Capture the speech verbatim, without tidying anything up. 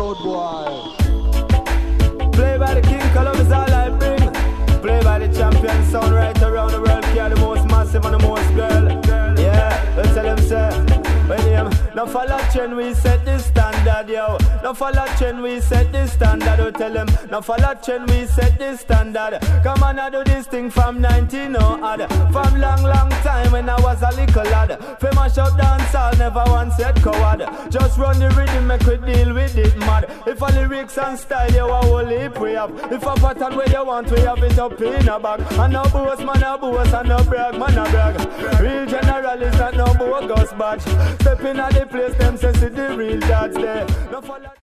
road boy. Play by the king, color is all I bring. Play by the champion, sound right around the world. Care the most massive and the most girl. Yeah, let's tell them say. When him, no follow trend, we set the standard, yo. No follow trend, we set the standard. We tell him, no follow trend, we set the standard. Come on, I do this thing from nineteen oh odd. From long, long time when I was a little lad. Fi mash up dance all, never once said coward. Just run the rhythm, make we deal with it mad. If a lyrics and style, you a whole heap we have. If a pattern where you want, we have it up in a bag. And no boast, man, no boast, and no brag, man, no brag. Real general is not no bogus badge. Step in at the place, them say see the real dads there. No follow